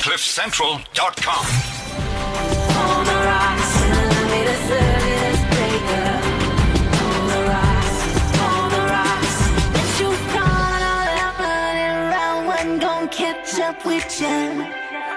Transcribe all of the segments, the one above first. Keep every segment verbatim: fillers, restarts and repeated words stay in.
cliff central dot com. On the rocks, allow me to serve you this breaker. On the rocks, on the rocks. The truth gone, all that running around, one gon' catch up with you.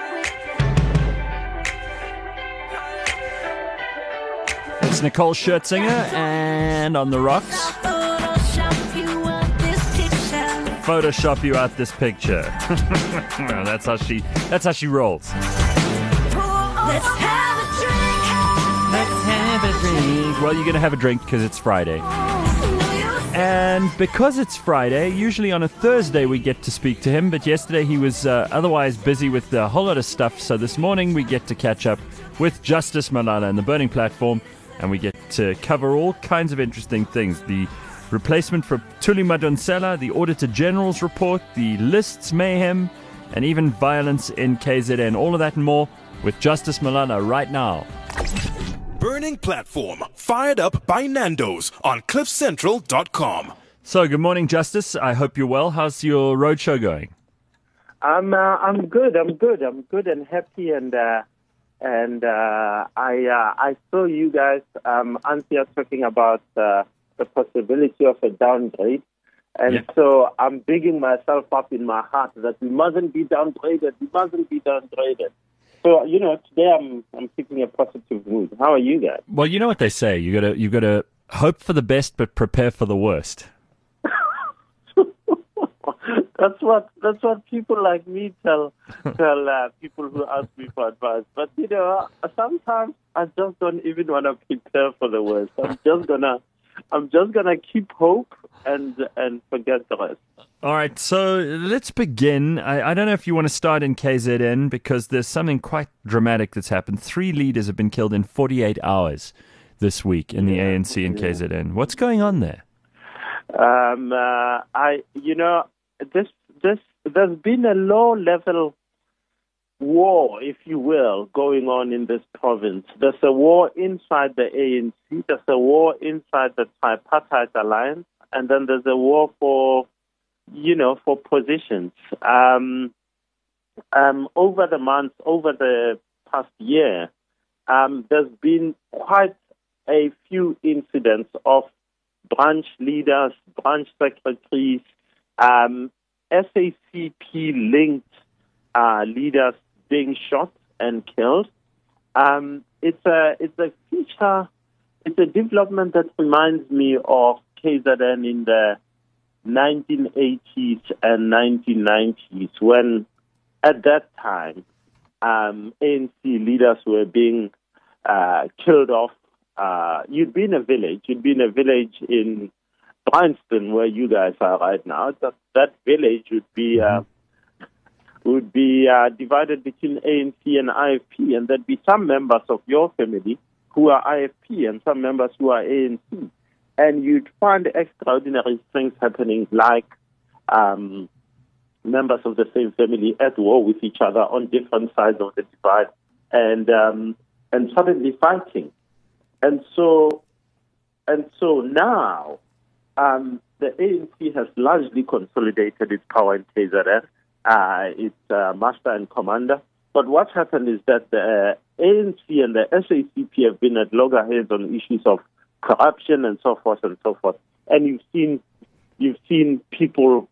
It's Nicole Scherzinger and On the Rocks. Photoshop you out this picture. Photoshop you out this picture. Well, that's how she. That's how she rolls. Let's have a drink. Let's have a drink. Well, you're gonna have a drink because it's Friday, and because it's Friday, usually on a Thursday we get to speak to him. But yesterday he was uh, otherwise busy with a whole lot of stuff. So this morning we get to catch up with Justice Malala and the Burning Platform. And we get to cover all kinds of interesting things. The replacement for Thuli Madonsela, the Auditor General's report, the lists mayhem, and even violence in K Z N. All of that and more with Justice Malala right now. Burning Platform, fired up by Nando's on cliff central dot com. So, good morning, Justice. I hope you're well. How's your roadshow going? I'm uh, I'm good. I'm good. I'm good and happy and uh, and uh, I uh, I saw you guys um, Anthea talking about uh, the possibility of a downgrade, and yeah. so I'm bigging myself up in my heart that we mustn't be downgraded. We mustn't be downgraded. So you know, today I'm I'm keeping a positive mood. How are you guys? Well, you know what they say. You gotta you gotta hope for the best, but prepare for the worst. That's what that's what people like me tell tell uh, people who ask me for advice. But you know, sometimes I just don't even want to prepare for the worst. I'm just gonna I'm just gonna keep hope and and forget the rest. All right, so let's begin. I, I don't know if you want to start in K Z N because there's something quite dramatic that's happened. Three leaders have been killed in forty-eight hours this week in the yeah, A N C and yeah. K Z N. What's going on there? Um, uh, I you know. This, this, there's been a low-level war, if you will, going on in this province. There's a war inside the A N C, there's a war inside the Tripartite Alliance, and then there's a war for, you know, for positions. Um, um, over the months, over the past year, um, there's been quite a few incidents of branch leaders, branch secretaries, Um, S A C P-linked uh, leaders being shot and killed. Um, it's a it's a feature, it's a development that reminds me of K Z N in the nineteen eighties and nineteen nineties, when at that time um, A N C leaders were being uh, killed off. Uh, you'd be in a village, you'd be in a village in Bryanston, where you guys are right now. That, that village would be uh, would be uh, divided between A N C and I F P, and there'd be some members of your family who are I F P and some members who are A N C, and you'd find extraordinary things happening, like um, members of the same family at war with each other on different sides of the divide, and um, and suddenly fighting, and so and so now. Um, the A N C has largely consolidated its power in K Z N. Uh, its uh, master and commander. But what's happened is that the uh, A N C and the S A C P have been at loggerheads on issues of corruption and so forth and so forth. And you've seen, you've seen people,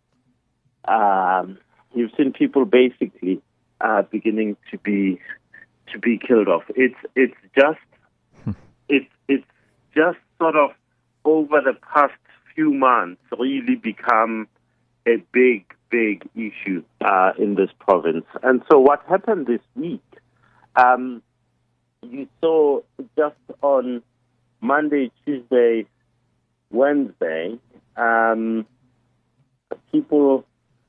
um, you've seen people basically uh, beginning to be to be killed off. It's it's just it's it's just sort of over the past few months really become a big, big issue uh, in this province. And so what happened this week, um, you saw just on Monday, Tuesday, Wednesday, um, people,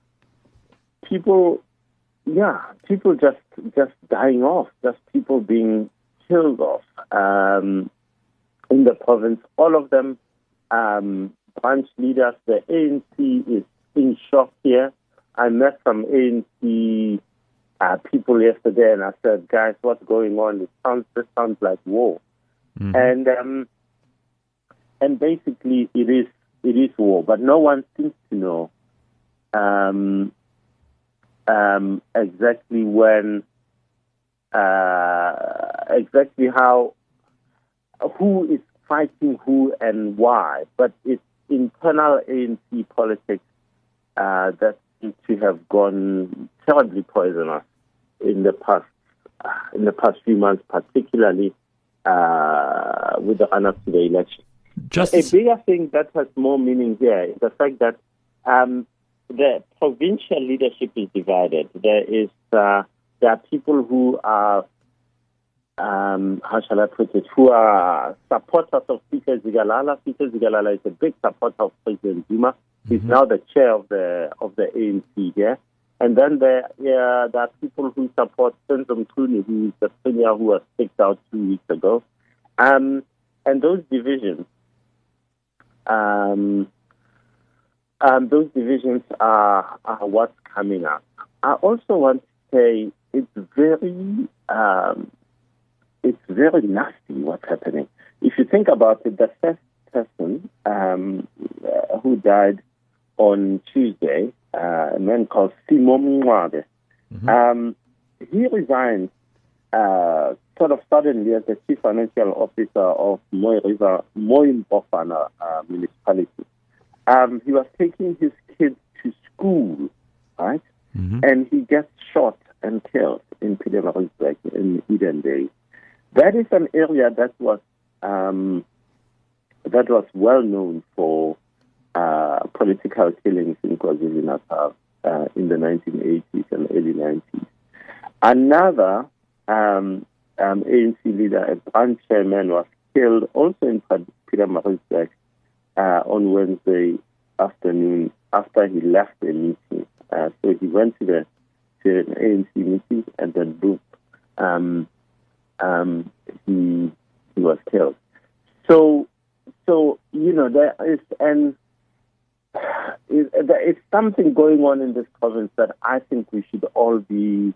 people, yeah, people just just dying off, just people being killed off um, in the province. All of them um, branch leaders. The A N C is in shock here. I met some A N C uh, people yesterday, and I said, "Guys, what's going on? It sounds this sounds like war." Mm-hmm. And um, and basically, it is it is war, but no one seems to know um, um, exactly when uh, exactly how who is fighting who and why, but it's internal A N C politics uh, that seem to have gone terribly poisonous in the past in the past few months, particularly uh, with the run-up to the election. Justice, A bigger thing that has more meaning here is the fact that um, the provincial leadership is divided. There is uh, there are people who are Um, how shall I put it, who are supporters of Peter Zigalala. Peter Zigalala is a big supporter of President Zuma. He's Mhm. now the chair of the of the A N C here. And then there, yeah, there are people who support Senzo Mtuli, who is the premier who was kicked out two weeks ago. Um, and those divisions, um, um, those divisions are, are what's coming up. I also want to say it's very... Um, It's very nasty what's happening. If you think about it, the first person um, uh, who died on Tuesday, uh, a man called Simo Mngcwabe, Mhm. um, he resigned uh, sort of suddenly as the chief financial officer of Moy River, Moy Mbofana uh, municipality. Um, he was taking his kids to school, right? Mhm. And he gets shot and killed in Pietermaritzburg in Eden Bay. That is an area that was um, that was well known for uh, political killings in KwaZulu-Natal uh, in the nineteen eighties and early nineties. Another um, um, A N C leader, a branch chairman, was killed also in Pietermaritzburg uh, on Wednesday afternoon after he left a meeting. Uh, so he went to the to an A N C meeting and then boom. Um, Um, he he was killed. So, so you know there is and there is something going on in this province that I think we should all be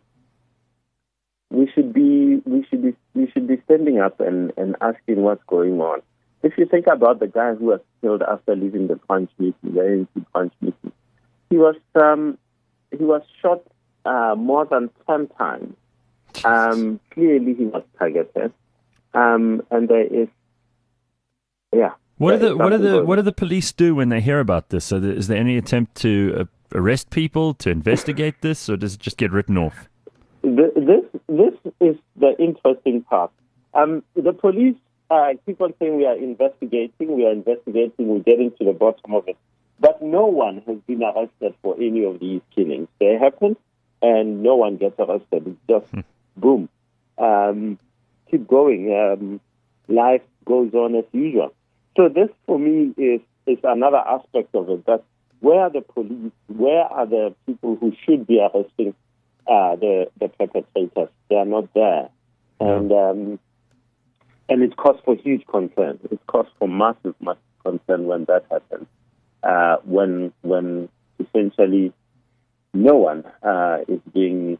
we should be we should be we should be standing up and, and asking what's going on. If you think about the guy who was killed after leaving the branch meeting, the A N C branch meeting, he was um, he was shot uh, more than ten times. Um, clearly, he was targeted, um, and there is, yeah. What are there the is what are something the going what do the police do when they hear about this? So th- is there any attempt to uh, arrest people, to investigate this, or does it just get written off? Th- This this is the interesting part. Um, the police uh, keep on saying we are investigating, we are investigating, we're getting to the bottom of it, but no one has been arrested for any of these killings. They happen, and no one gets arrested. It's just boom. Um, keep going. Um, life goes on as usual. So this, for me, is is another aspect of it. That where are the police? Where are the people who should be arresting uh, the the perpetrators? They are not there, Yeah. and um, and it's cause for huge concern. It's cause for massive, massive concern when that happens. Uh, when when essentially no one uh, is being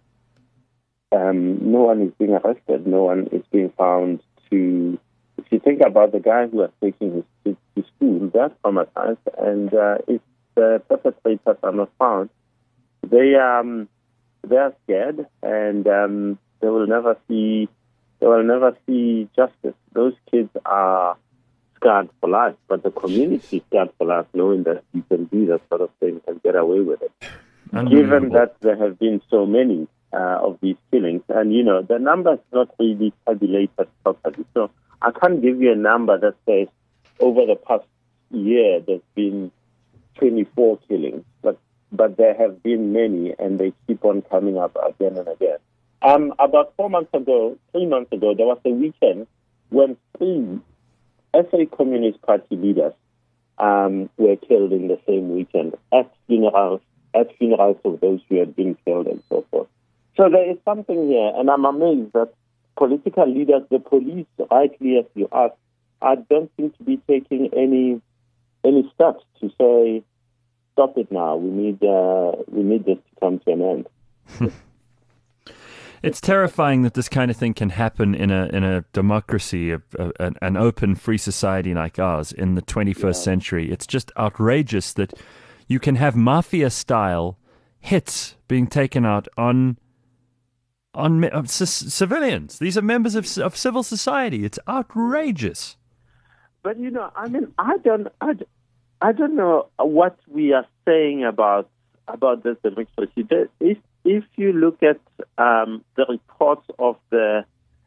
um, no one is being arrested. No one is being found to. If you think about the guy who was taking his kids to school, they're traumatized, and uh, if the perpetrators are not found, they um they are scared, and um, they will never see they will never see justice. Those kids are scarred for life, but the community is scarred for life, knowing that you can do that sort of thing and get away with it. Given that there have been so many uh, of these killings, and you know the number is not really tabulated properly, so I can't give you a number that says over the past year there's been twenty-four killings, but but there have been many, and they keep on coming up again and again. Um, about four months ago, three months ago, there was a weekend when three S A Communist Party leaders um, were killed in the same weekend at funerals, at funerals of those who had been killed and so forth. So there is something here, and I'm amazed that political leaders, the police, rightly as you ask, I don't seem to be taking any any steps to say, stop it now. We need uh, we need this to come to an end. It's terrifying that this kind of thing can happen in a in a democracy, a, a, an open, free society like ours in the twenty-first Yeah. century. It's just outrageous that you can have mafia-style hits being taken out on on me- of c- civilians. These are members of, of civil society. It's outrageous. But you know, I mean, I don't, I, d- I don't know what we are saying about about this democracy. The- If if you look at um, the reports of the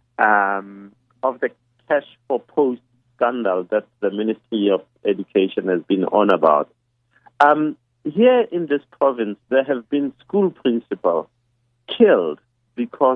um, of the cash for post scandal that the Ministry of Education has been on about, um, here in this province there have been school principals killed because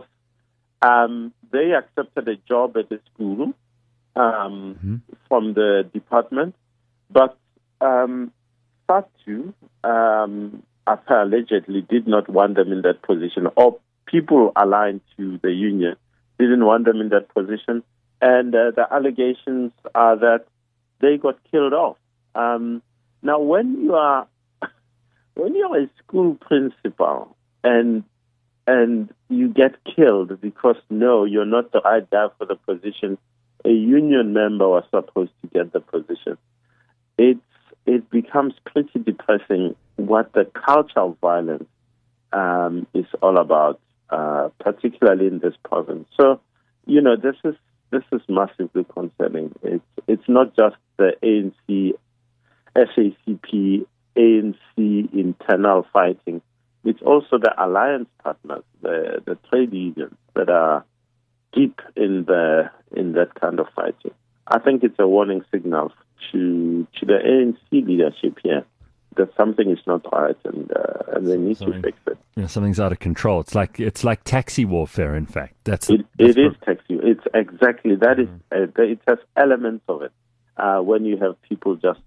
um, they accepted a job at the school. Um, Mm-hmm. from the department, but um, FATU, um, allegedly did not want them in that position, or people aligned to the union didn't want them in that position, and uh, the allegations are that they got killed off. Um, now, when you are when you are a school principal and and you get killed because no, you're not the right guy for the position, a union member was supposed to get the position. It's it becomes pretty depressing what the cultural violence um, is all about, uh, particularly in this province. So, you know, this is this is massively concerning. It's it's not just the A N C, S A C P, A N C internal fighting. It's also the alliance partners, the the trade unions that are deep in the in that kind of fighting. I think it's a warning signal to to the A N C leadership here that something is not right and uh, and they need Something- to fix it. Yeah, something's out of control. It's like it's like taxi warfare. In fact, that's It, that's it is pro- taxi. It's exactly that. Is uh, it has elements of it uh, when you have people just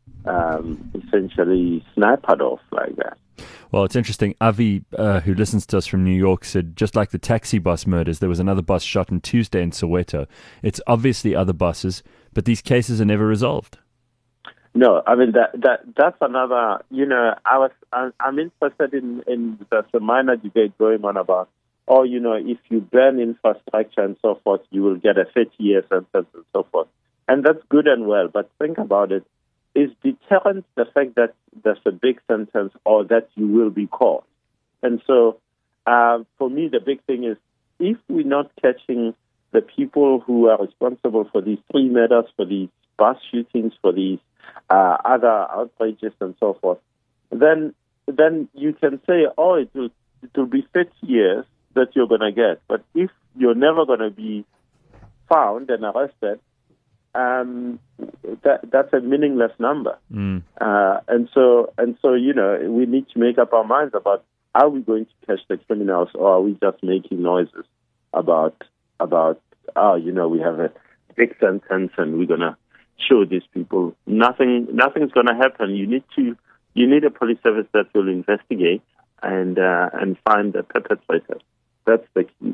um, essentially sniped off like that. Well, it's interesting. Avi, uh, who listens to us from New York, said just like the taxi bus murders, there was another bus shot on Tuesday in Soweto. It's obviously other buses, but these cases are never resolved. No, I mean that that that's another. You know, I was I'm, I'm interested in in there's a minor debate going on about, oh, you know, if you burn infrastructure and so forth, you will get a thirty year sentence and so forth, and that's good and well. But think about it: is deterrent the fact that there's a big sentence or that you will be caught? And so, uh, for me, the big thing is if we're not catching the people who are responsible for these three murders, for these bus shootings, for these uh, other outrages and so forth, then then you can say, oh, it will it will be thirty years that you're going to get. But if you're never going to be found and arrested, um, that that's a meaningless number. Mm. Uh, and so and so, you know, we need to make up our minds about, are we going to catch the criminals or are we just making noises about about oh, you know, we have a big sentence and we're gonna show these people. Nothing nothing's gonna happen. You need to you need a police service that will investigate and uh, and find the perpetrators. That's the key.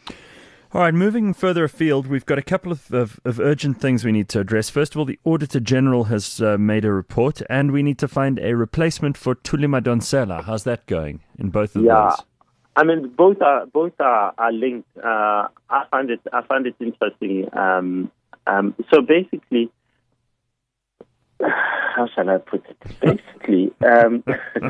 All right, moving further afield, we've got a couple of, of, of urgent things we need to address. First of all, the Auditor General has uh, made a report, and we need to find a replacement for Thuli Madonsela. How's that going in both of Yeah. those? I mean, both are both are, are linked. Uh, I find it I find it interesting. Um, um, so basically, how shall I put it? Basically, um,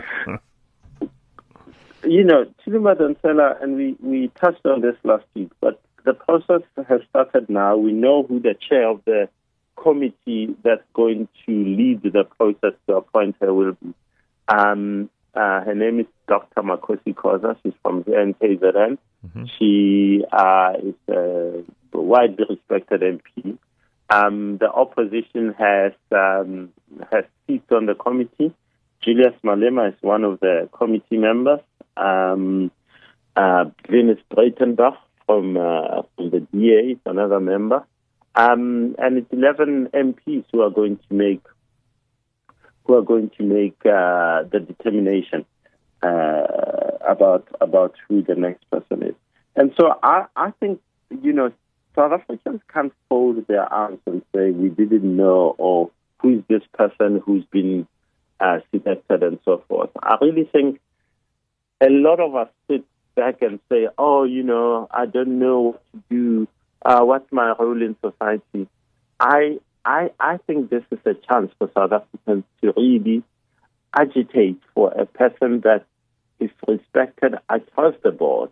you know, Thuli Madonsela, and we, we touched on this last week, but the process has started now. We know who the chair of the committee that's going to lead the process to appoint her will be. Um, uh, her name is Doctor Makosi Khoza. She's from here in K Z N. Mm-hmm. She uh, is a widely respected M P. Um, the opposition has um, has seats on the committee. Julius Malema is one of the committee members. Um, uh, Glenis Breitenbach from uh, from the D A is another member. Um, and it's eleven M Ps who are going to make who are going to make uh, the determination uh, about about who the next person is. And so I, I think, you know, South Africans can't fold their arms and say we didn't know, or who is this person who's been uh, selected and so forth. I really think a lot of us sit back and say, oh, you know, I don't know what to do. Uh, what's my role in society? I, I, I think this is a chance for South Africans to really agitate for a person that is respected across the board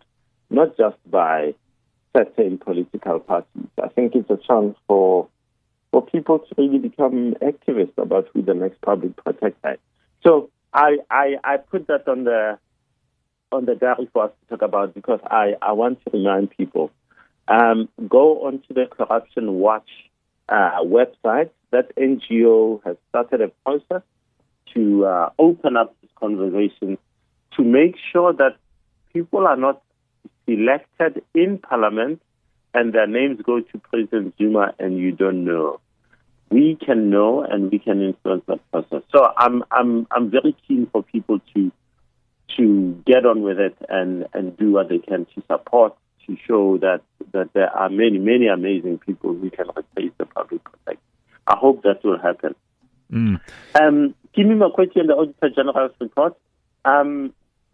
not just by certain political parties. I think it's a chance for for people to really become activists about who the next public protector is. So I, I, I put that on the on the diary for us to talk about because I, I want to remind people, um, go onto the Corruption Watch uh, website. That N G O has started a process to uh, open up this conversation to make sure that people are not elected in Parliament and their names go to President Zuma and you don't know. We can know and we can influence that process. So I'm I'm I'm very keen for people to to get on with it and, and do what they can to support, to show that, that there are many, many amazing people who can replace the public protector. I hope that will happen. Mm. Um, Kimi Makweti and the Auditor General's report. Um,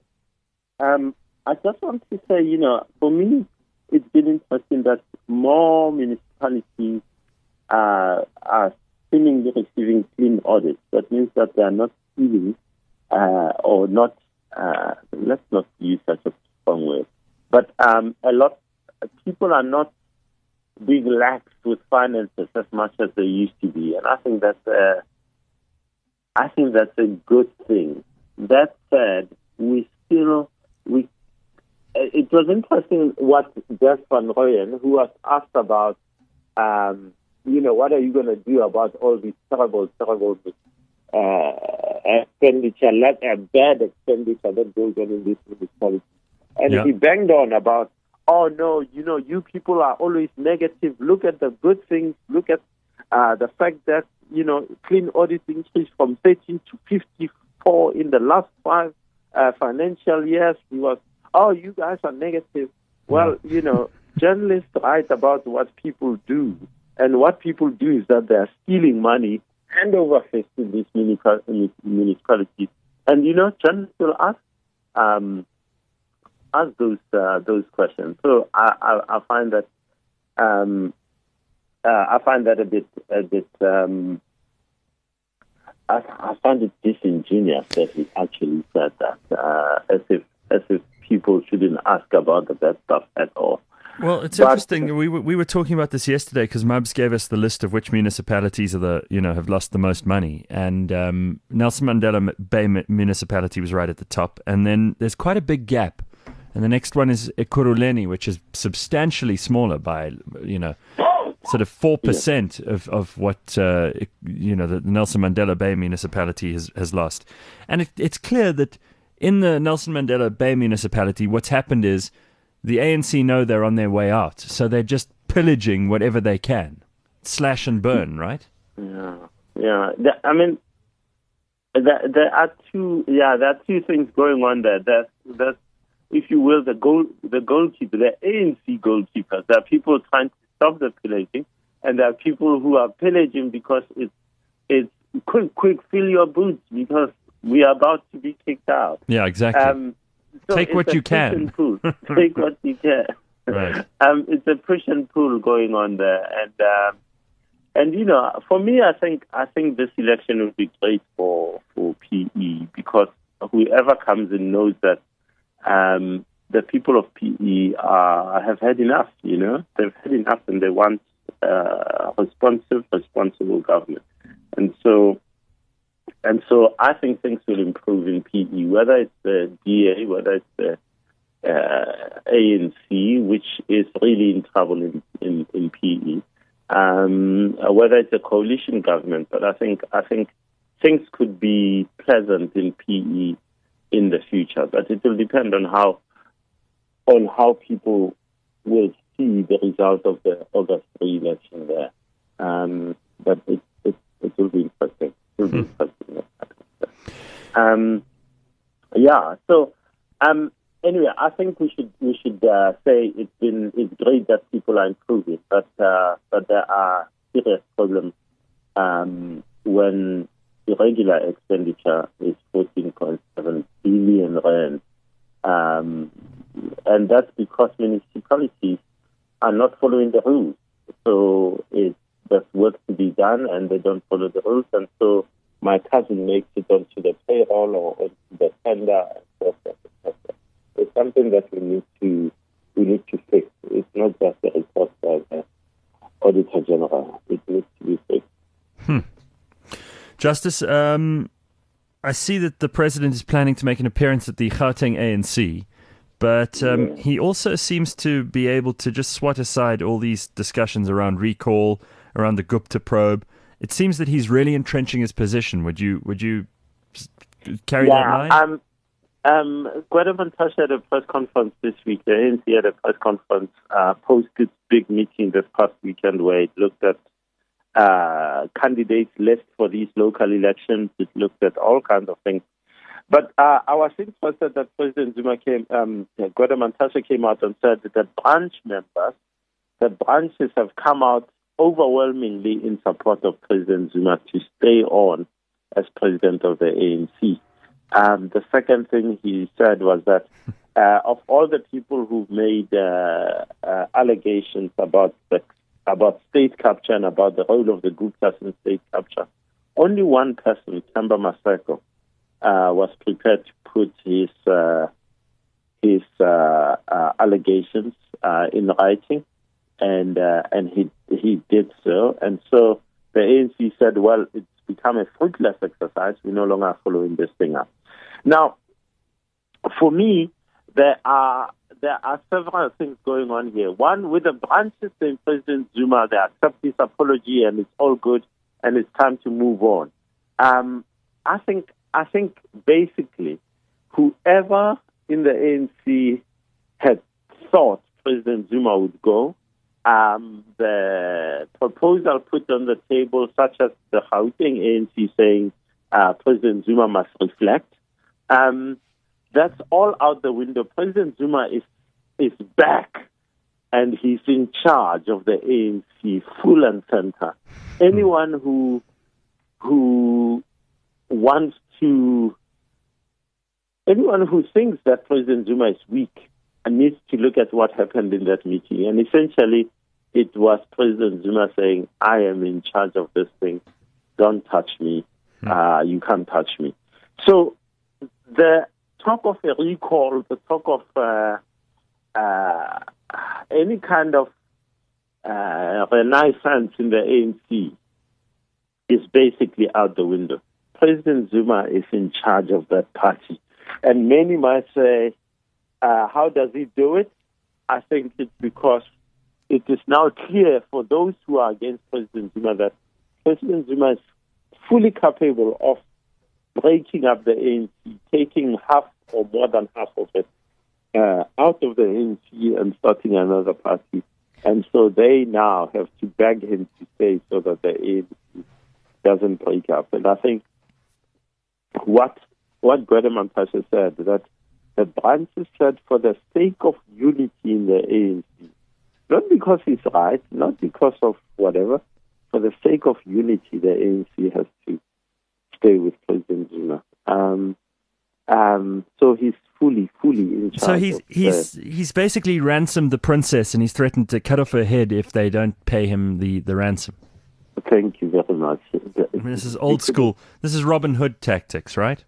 um, I just want to say, you know, for me, it's been interesting that more municipalities uh, are seemingly receiving clean audits. That means that they are not stealing uh, or not, uh, let's not use such a strong word, but um, a lot people are not being lax with finances as much as they used to be. And I think that's a, I think that's a good thing. That said, we still, we it was interesting what Jeff Van Rooyen, who was asked about, um, you know, what are you going to do about all these terrible, terrible uh, expenditure, like a bad expenditure that goes on in this municipality. And Yeah. he banged on about, oh, no, you know, you people are always negative. Look at the good things. Look at uh, the fact that, you know, clean audit increased from thirteen to fifty-four in the last five uh, financial years. He was, oh, you guys are negative. Well, you know, journalists write about what people do. And what people do is that they're stealing money and overfisting these municipalities. And, you know, journalists will ask, um, ask those uh, those questions. So I, I, I find that um, uh, I find that a bit a bit um, I, I find it disingenuous that he actually said that uh, as if as if people shouldn't ask about the bad stuff at all. Well, it's But- interesting. We were, we were talking about this yesterday because Mubs gave us the list of which municipalities are the you know have lost the most money, and um, Nelson Mandela Bay mu- municipality was right at the top, and then there's quite a big gap, and the next one is Ekurhuleni, which is substantially smaller by you know sort of four percent of of what uh, you know the Nelson Mandela Bay municipality has has lost, and it, it's clear that in the Nelson Mandela Bay municipality, what's happened is the A N C know they're on their way out, so they're just pillaging whatever they can, slash and burn, right? Yeah, yeah. The- I mean, there, there are two. Yeah, there are two things going on there. That's that's, if you will, the goal, the goalkeeper, the A N C goalkeepers. There are people trying to stop the pillaging, and there are people who are pillaging because it's it's quick, quick, fill your boots because we are about to be kicked out. Yeah, exactly. Um, so Take it's what a you push can. and pull. Take what you can. Right. Um, it's a push and pull going on there, and um, and you know, for me, I think I think this election will be great for for P E because whoever comes in knows that um, the people of P E are, have had enough. You know, they've had enough, and they want uh, responsive, responsible government, and so. And so I think things will improve in P E, whether it's the D A, whether it's the uh, A N C, which is really in trouble in, in, in P E, um, whether it's a coalition government. But I think I think things could be pleasant in P E in the future. But it will depend on how on how people will see the result of the August re-election there. Um, but it, it, it will be interesting. It will be interesting. Um, yeah. So, um, anyway, I think we should we should uh, say it's been it's great that people are improving, but uh, but there are serious problems um, when irregular expenditure is fourteen point seven billion rand, um, and that's because municipalities are not following the rules. So it's there's work to be done, and they don't follow the rules, and so. My cousin makes it onto the payroll or onto the tender and so forth. It's something that we need to we need to fix. It's not just a report by the Auditor General. It needs to be fixed. Justice, um, I see that the president is planning to make an appearance at the Gauteng A N C, but um, Yeah. he also seems to be able to just swat aside all these discussions around recall, around the Gupta probe. It seems that he's really entrenching his position. Would you would you s- carry that line? Um, um, Gwede Mantashe had a press conference this week. The A N C had a press conference uh, post its big meeting this past weekend where it looked at uh, candidates list for these local elections. It looked at all kinds of things. But uh, I was interested that President Zuma came, um, Gwede Mantashe came out and said that branch members, the branches have come out overwhelmingly in support of President Zuma to stay on as president of the A N C. Um, the second thing he said was that uh, of all the people who've made uh, uh, allegations about the, about state capture and about the role of the Guptas in state capture, only one person, Kamba Maseko, uh, was prepared to put his uh, his uh, uh, allegations uh, in writing, and uh, and he he did so. And so the A N C said, well, it's become a fruitless exercise. We're no longer following this thing up. Now, for me, there are there are several things going on here. One, with the branches saying President Zuma, they accept his apology and it's all good and it's time to move on. Um, I think I think basically, whoever in the A N C had thought President Zuma would go, um, the proposal put on the table, such as the Gauteng A N C saying uh, President Zuma must reflect, um, that's all out the window. President Zuma is is back, and he's in charge of the A N C, full and center. Anyone who who wants to, anyone who thinks that President Zuma is weak and needs to look at what happened in that meeting. And essentially, it was President Zuma saying, I am in charge of this thing. Don't touch me. Uh, you can't touch me. So the talk of a recall, the talk of uh, uh, any kind of uh, renaissance in the A N C is basically out the window. President Zuma is in charge of that party. And many might say, uh, how does he do it? I think it's because it is now clear for those who are against President Zuma that President Zuma is fully capable of breaking up the A N C, taking half or more than half of it uh, out of the A N C and starting another party. And so they now have to beg him to stay so that the A N C doesn't break up. And I think what what Gwede Mantashe said, that the branches said for the sake of unity in the A N C, not because he's right, not because of whatever, for the sake of unity, the A N C has to stay with President Zuma. Um, um, so he's fully, fully in charge. So he's of the- he's he's basically ransomed the princess, and he's threatened to cut off her head if they don't pay him the, the ransom. Thank you very much. I mean, this is old school. This is Robin Hood tactics, right?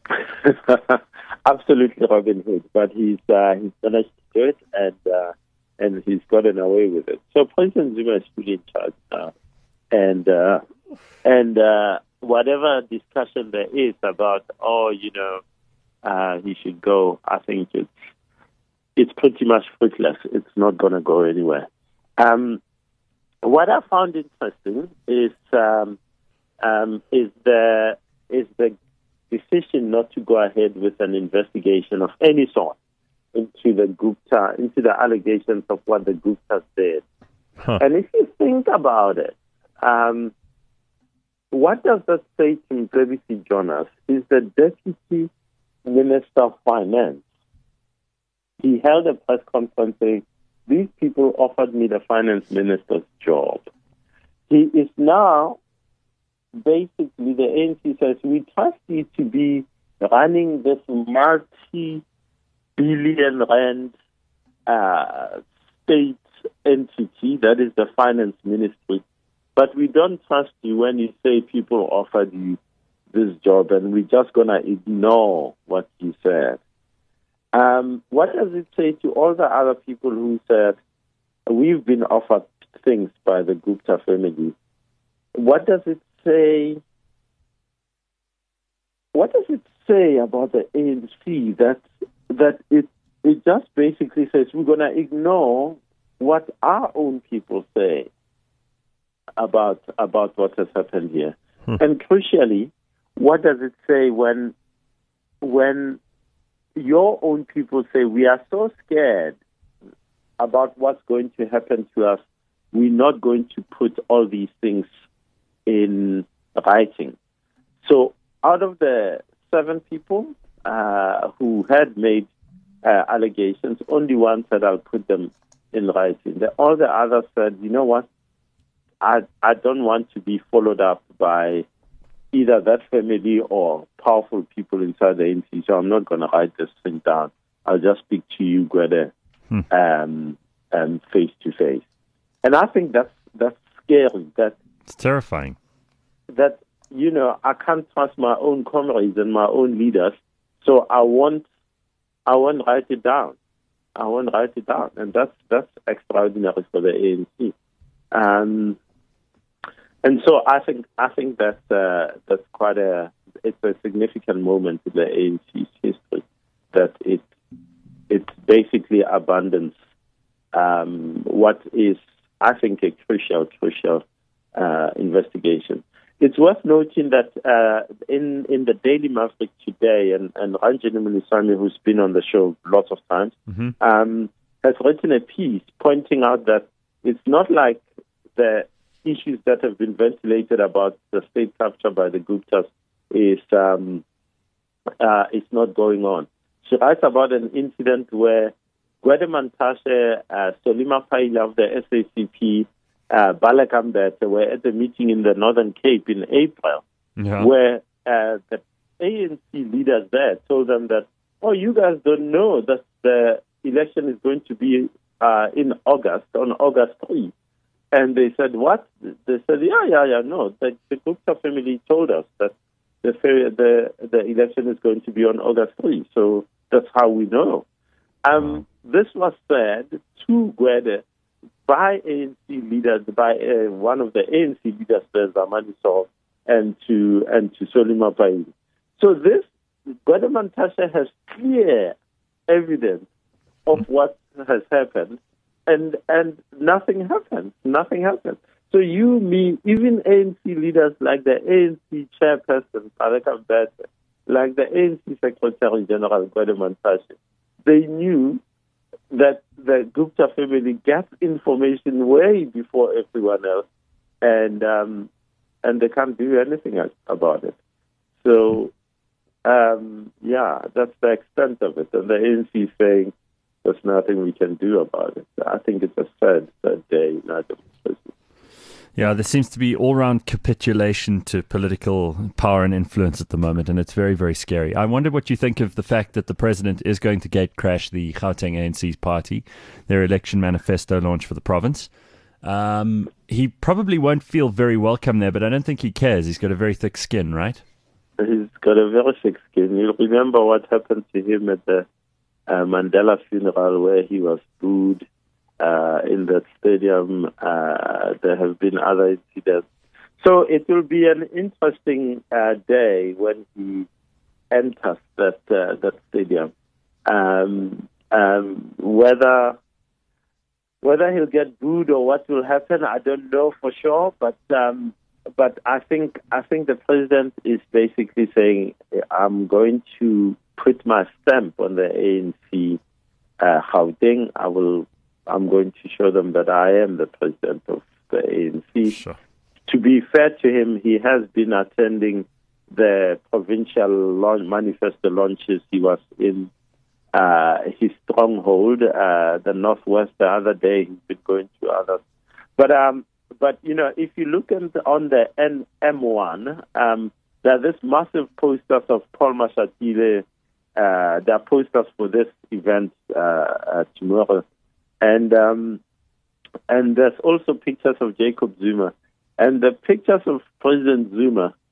Absolutely Robin Hood, but he's uh, he's managed to do it, and uh, and he's gotten away with it. So President Zuma is fully in charge now, and uh, and uh, whatever discussion there is about, oh, you know, uh, he should go, I think it's it's pretty much fruitless. It's not going to go anywhere. Um, what I found interesting is um, um, is the is the decision not to go ahead with an investigation of any sort into the Gupta, into the allegations of what the Guptas did. Huh. And if you think about it, um, what does that say to Mcebisi Jonas? He's the Deputy Minister of Finance. He held a press conference saying, these people offered me the finance minister's job. He is now, basically, the A N C says, we trust you to be running this multi-billion rand uh, state entity, that is the finance ministry. But we don't trust you when you say people offered you this job, and we're just going to ignore what you said. Um, what does it say to all the other people who said, we've been offered things by the Gupta family? What does it say? What does it say about the A N C that that it it just basically says we're going to ignore what our own people say about about what has happened here? Hmm. And crucially, what does it say when when your own people say we are so scared about what's going to happen to us, we're not going to put all these things in writing? So out of the seven people uh, who had made uh, allegations, only one said, I'll put them in writing. The, all the others said, you know what, I, I don't want to be followed up by either that family or powerful people inside the A N C, so I'm not going to write this thing down. I'll just speak to you, Gwede, hmm. um, um, face to face. And I think that's that's scary. That it's terrifying. That, you know, I can't trust my own comrades and my own leaders, so I won't I won't write it down. I won't write it down, and that's that's extraordinary for the A N C. Um, And so I think I think that uh, that's quite a it's a significant moment in the A N C's history, that it it basically abandons um, what is, I think, a crucial crucial uh, investigation. It's worth noting that uh, in in the Daily Maverick today, and, and Ranjini Mulisamy, who's been on the show lots of times, mm-hmm. um, has written a piece pointing out that it's not like the issues that have been ventilated about the state capture by the Guptas is um, uh, is not going on. She writes about an incident where Gwede Mantashe, uh, Solima Paila of the S A C P, uh, Balakambet were at a meeting in the Northern Cape in April, yeah. where uh, the A N C leaders there told them that, oh, you guys don't know that the election is going to be uh, in August, on August third. And they said, what? They said, yeah, yeah, yeah, no. The, the Gupta family told us that the, the the election is going to be on August third. So that's how we know. Um, this was said to Gwede by A N C leaders, by uh, one of the A N C leaders, Zamani Sow, and to and to Solima Paili. So this, Gwede Mantashe has clear evidence of what has happened. And and nothing happened. Nothing happened. So you, me, even A N C leaders like the A N C chairperson, Baleka Mbete, like the A N C Secretary General, Gwede Mantashe, they knew that the Gupta family got information way before everyone else, and um, and they can't do anything else about it. So, um, yeah, that's the extent of it. And the A N C is saying, there's nothing we can do about it. I think it's a sad, sad day in our democracy. Yeah, there seems to be all-round capitulation to political power and influence at the moment, and it's very, very scary. I wonder what you think of the fact that the president is going to gatecrash the Gauteng A N C's party, their election manifesto launch for the province. Um, he probably won't feel very welcome there, but I don't think he cares. He's got a very thick skin, right? He's got a very thick skin. You'll remember what happened to him at the Uh, Mandela funeral, where he was booed uh, in that stadium. Uh, there have been other incidents. So it will be an interesting uh, day when he enters that uh, that stadium. Um, um, whether whether he'll get booed or what will happen, I don't know for sure. But um, but I think I think the president is basically saying, I'm going to put my stamp on the A N C uh, Gauteng. I will. I'm going to show them that I am the president of the A N C. Sure. To be fair to him, he has been attending the provincial launch, manifesto launches. He was in uh, his stronghold, uh, the Northwest, the other day. He's been going to others. But um, but you know, if you look at on the N M one, um, there are this massive posters of Paul Mashatile. Uh, there are posters for this event uh, uh, tomorrow, and um, and there's also pictures of Jacob Zuma, and the pictures of President Zuma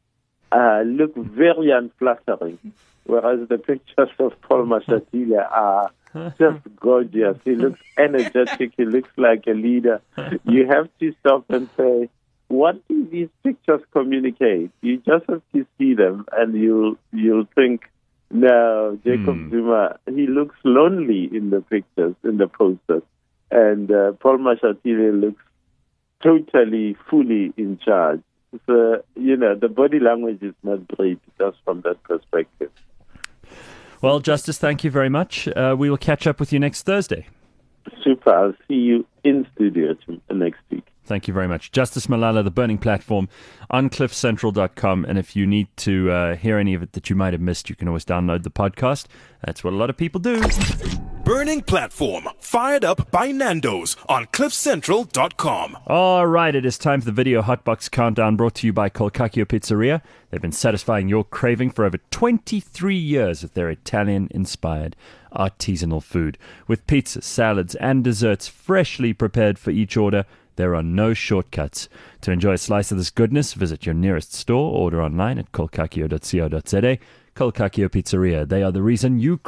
uh, look very unflattering, whereas the pictures of Paul Mashatile are just gorgeous. He looks energetic. He looks like a leader. You have to stop and say, what do these pictures communicate? You just have to see them, and you'll you'll think, no, Jacob Hmm. Zuma, he looks lonely in the pictures, in the posters, and uh, Paul Mashatile looks totally, fully in charge. So, you know, the body language is not great just from that perspective. Well, Justice, thank you very much. Uh, we will catch up with you next Thursday. Super. I'll see you in studio to, next week. Thank you very much. Justice Malala, The Burning Platform, on cliff central dot com. And if you need to uh, hear any of it that you might have missed, you can always download the podcast. That's what a lot of people do. Burning Platform, fired up by Nando's on cliff central dot com. All right, it is time for the Video Hotbox Countdown, brought to you by Colcacchio Pizzeria. They've been satisfying your craving for over twenty-three years with their Italian-inspired artisanal food. With pizzas, salads, and desserts freshly prepared for each order, there are no shortcuts. To enjoy a slice of this goodness, visit your nearest store or order online at colcacchio dot co dot za. Colcacchio Pizzeria, they are the reason you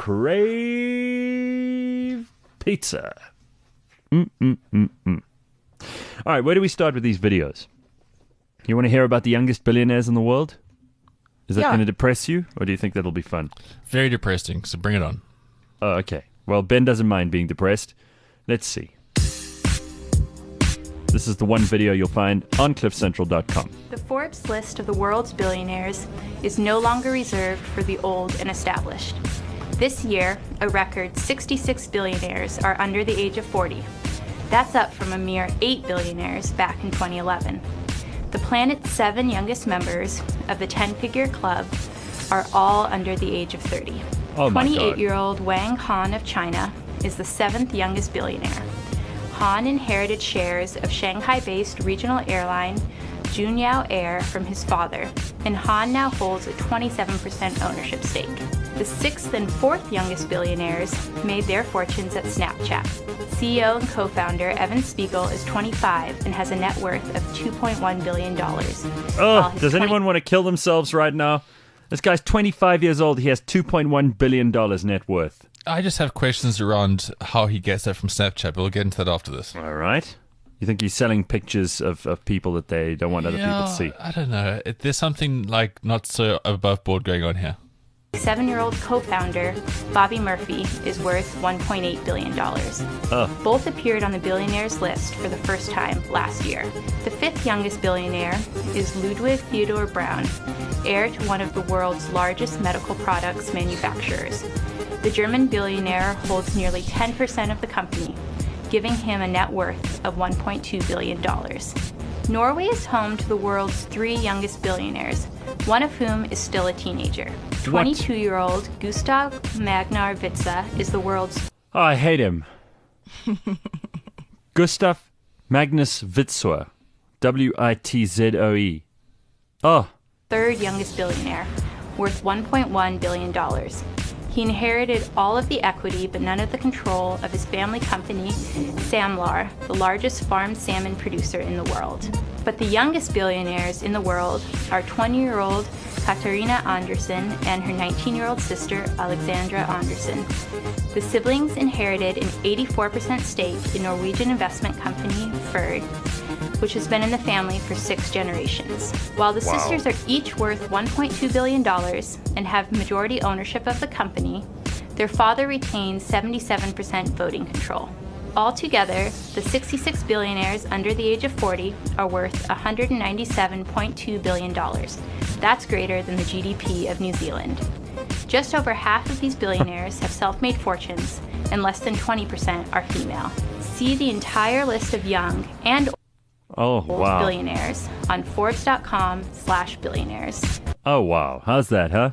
crave pizza. Mm-mm-mm-mm. All right, where do we start with these videos? You want to hear about the youngest billionaires in the world? Is that Yeah. going to depress you, or do you think that'll be fun? Very depressing, so bring it on. Oh, okay. Well, Ben doesn't mind being depressed. Let's see. This is the one video you'll find on cliff central dot com. The Forbes list of the world's billionaires is no longer reserved for the old and established. This year, a record sixty-six billionaires are under the age of forty. That's up from a mere eight billionaires back in twenty eleven. The planet's seven youngest members of the ten-figure club are all under the age of thirty. Oh my God. twenty-eight-year-old Wang Han of China is the seventh youngest billionaire. Han inherited shares of Shanghai-based regional airline Junyao Air from his father, and Han now holds a twenty-seven percent ownership stake. The sixth and fourth youngest billionaires made their fortunes at Snapchat. C E O and co-founder Evan Spiegel is twenty-five and has a net worth of two point one billion dollars. Oh, does anyone want to kill themselves right now? This guy's twenty-five years old. He has two point one billion dollars net worth. I just have questions around how he gets that from Snapchat, but we'll get into that after this. All right. You think he's selling pictures of, of people that they don't want other people to see? I don't know. It, there's something like not so above board going on here. Seven-year-old co-founder Bobby Murphy is worth one point eight billion dollars. Oh. Both appeared on the billionaires list for the first time last year. The fifth youngest billionaire is Ludwig Theodor Braun, heir to one of the world's largest medical products manufacturers. The German billionaire holds nearly ten percent of the company, giving him a net worth of one point two billion dollars. Norway is home to the world's three youngest billionaires, one of whom is still a teenager. twenty-two-year-old Gustav Magnar Witzøe is the world's Oh, I hate him. Gustav Magnus Witzøe. W I T Z O E. Oh, third youngest billionaire, worth one point one billion dollars. He inherited all of the equity but none of the control of his family company, Samlar, the largest farmed salmon producer in the world. But the youngest billionaires in the world are twenty-year-old Katarina Andersen and her nineteen-year-old sister, Alexandra Andersen. The siblings inherited an eighty-four percent stake in Norwegian investment company Ferd, which has been in the family for six generations. While the Wow. sisters are each worth one point two billion dollars and have majority ownership of the company, their father retains seventy-seven percent voting control. Altogether, the sixty-six billionaires under the age of forty are worth one hundred ninety-seven point two billion dollars. That's greater than the G D P of New Zealand. Just over half of these billionaires have self-made fortunes, and less than twenty percent are female. See the entire list of young and oh, old wow. billionaires on Forbes dot com slash billionaires. Oh, wow. How's that, huh?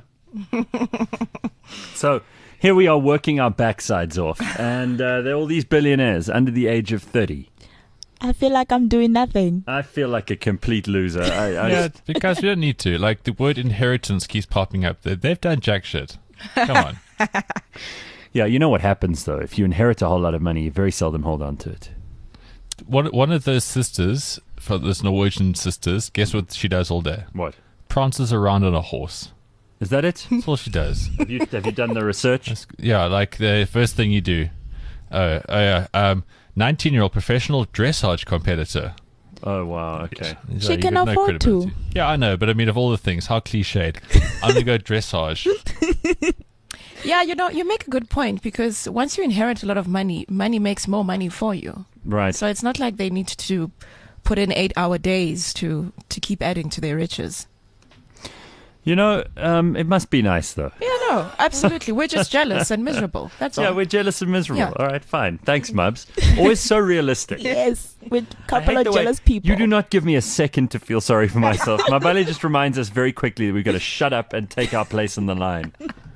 So here we are working our backsides off, and uh, there are all these billionaires under the age of thirty. I feel like I'm doing nothing. I feel like a complete loser. I, I Yeah, because we don't need to. Like, the word inheritance keeps popping up. They- They've done jack shit. Come on. Yeah, you know what happens, though. If you inherit a whole lot of money, you very seldom hold on to it. One, one of those sisters, for those Norwegian sisters, guess what she does all day? What? prances around on a horse. Is that it? That's all she does. have, you, have you done the research? That's, yeah, like the first thing you do. Uh, uh, um, nineteen-year-old professional dressage competitor. Oh, wow. Okay. He's She like, can you've got no afford to. credibility. Yeah, I know, but I mean, of all the things, how cliched. I'm going to go dressage. Yeah, you know, you make a good point, because once you inherit a lot of money, money makes more money for you. Right. So it's not like they need to put in eight-hour days to, to keep adding to their riches. You know, um, it must be nice, though. Yeah, no, absolutely. We're just jealous and miserable. That's all. Yeah, we're jealous and miserable. Yeah. All right, fine. Thanks, Mubs. Always so realistic. Yes, with a I couple hate of the way- jealous people. You do not give me a second to feel sorry for myself. Mabale just reminds us very quickly that we've got to shut up and take our place in the line.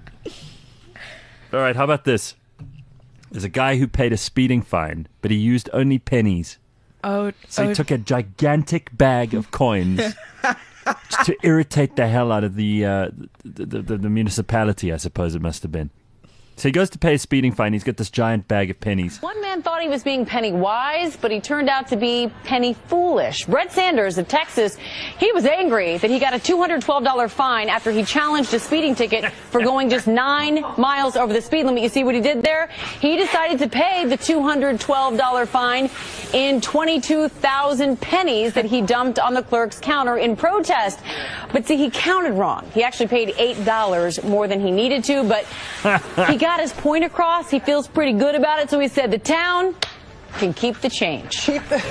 All right, how about this? There's a guy who paid a speeding fine, but he used only pennies. Oh, So oh, he took a gigantic bag of coins just to irritate the hell out of the, uh, the, the, the the municipality, I suppose it must have been. So he goes to pay a speeding fine. He's got this giant bag of pennies. One man thought he was being penny wise, but he turned out to be penny foolish. Brett Sanders of Texas, he was angry that he got a two hundred twelve dollars fine after he challenged a speeding ticket for going just nine miles over the speed limit. You see what he did there? He decided to pay the two hundred twelve dollars fine in twenty-two thousand pennies that he dumped on the clerk's counter in protest. But see, he counted wrong. He actually paid eight dollars more than he needed to, but he got his point across. He feels pretty good about it, so he said the town can keep the change.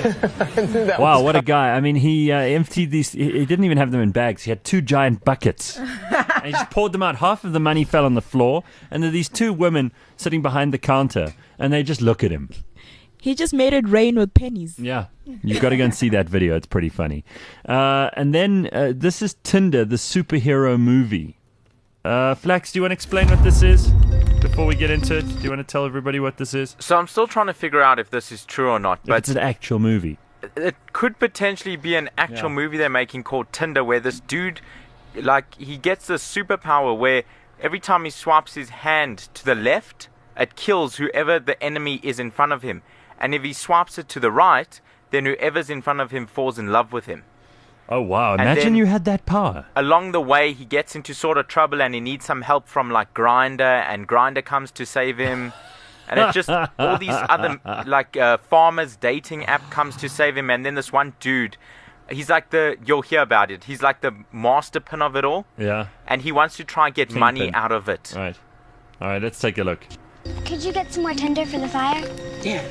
Wow, what a guy. I mean, he uh, emptied these, he, he didn't even have them in bags. He had two giant buckets. And he just poured them out. Half of the money fell on the floor, and there are these two women sitting behind the counter, and they just look at him. He just made it rain with pennies. Yeah, you've got to go and see that video. It's pretty funny. Uh, and then uh, this is Tinder, the superhero movie. Uh, Flax, do you want to explain what this is before we get into it? Do you want to tell everybody what this is? So I'm still trying to figure out if this is true or not, If but it's an actual movie. it could potentially be an actual Yeah. movie they're making called Tinder, where this dude, like, he gets this superpower where every time he swipes his hand to the left, it kills whoever the enemy is in front of him. And if he swipes it to the right, then whoever's in front of him falls in love with him. Oh, wow. And Imagine then- you had that power. Along the way, he gets into sort of trouble and he needs some help from, like, Grindr, and Grindr comes to save him. And it's just all these other, like, uh, farmers dating app comes to save him. And then this one dude, he's like the, you'll hear about it, he's like the master pin of it all. Yeah. And he wants to try and get money Kingpin. out of it. All right. All right, let's take a look. Could you get some more tinder for the fire? Yeah.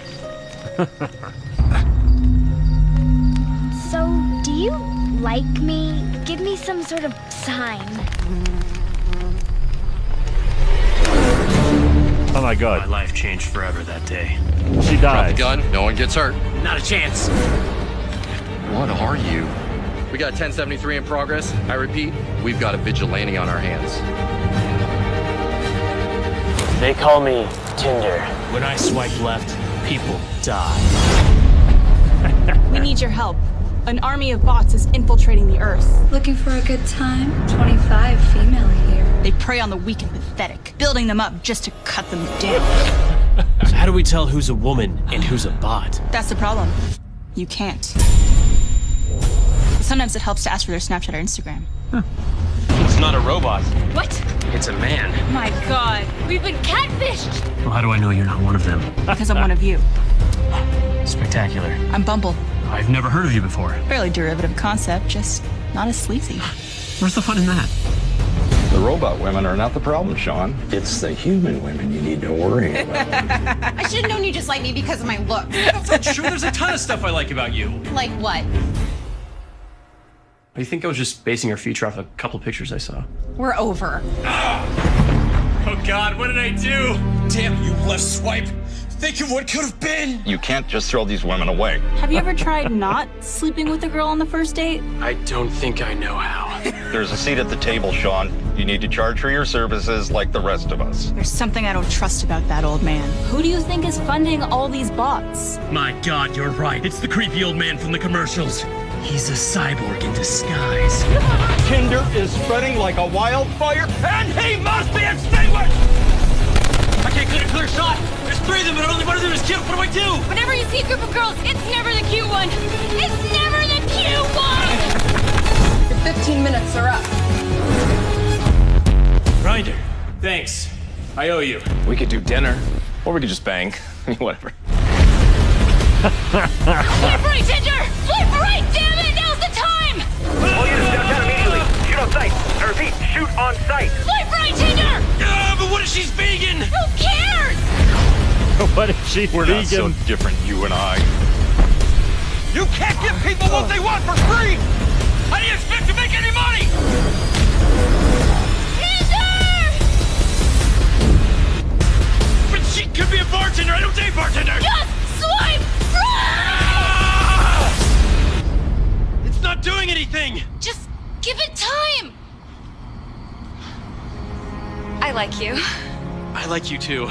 So, do you like me? Give me some sort of sign. Oh my god. My life changed forever that day. She died. Drop the gun, no one gets hurt. Not a chance. What are you? We got ten seventy-three in progress. I repeat, we've got a vigilante on our hands. They call me Tinder. When I swipe left, people die. We need your help. An army of bots is infiltrating the Earth. Looking for a good time? twenty-five female here. They prey on the weak and pathetic, building them up just to cut them down. So how do we tell who's a woman and who's a bot? That's the problem. You can't. Sometimes it helps to ask for their Snapchat or Instagram. It's not a robot. What? It's a man. My God. We've been catfished! Well, how do I know you're not one of them? Because I'm one of you. Spectacular. I'm Bumble. I've never heard of you before. Fairly derivative concept, just not as sleazy. Where's the fun in that? The robot women are not the problem, Sean. It's the human women you need to worry about. I should have known you just like me because of my looks. That's true. There's a ton of stuff I like about you. Like what? I think I was just basing our future off a couple pictures I saw. We're over. Oh God, what did I do? Damn, you left swipe. Think of what could have been. You can't just throw these women away. Have you ever tried not sleeping with a girl on the first date? I don't think I know how. There's a seat at the table, Sean. You need to charge for your services like the rest of us. There's something I don't trust about that old man. Who do you think is funding all these bots? My God, you're right. It's the creepy old man from the commercials. He's a cyborg in disguise. Tinder is spreading like a wildfire, and he must be extinguished! I can't get a clear shot. There's three of them, and only one of them is cute. What do I do? Whenever you see a group of girls, it's never the cute one. It's never the cute one! fifteen minutes are up. Grinder, thanks. I owe you. We could do dinner, or we could just bang. I mean, whatever. Flip right, Tinder! Flip right, damn it! Now's the time! All units downtown immediately. Shoot on sight. I repeat, shoot on sight. Flip right, Tinder! Yeah, but what if she's vegan? Who cares? What if she's We're vegan? not so different, you and I. You can't give people what they want for free! How do you expect to make any money? But she could be a bartender. I don't date bartenders. Just swipe right! It's not doing anything. Just give it time. I like you. I like you too.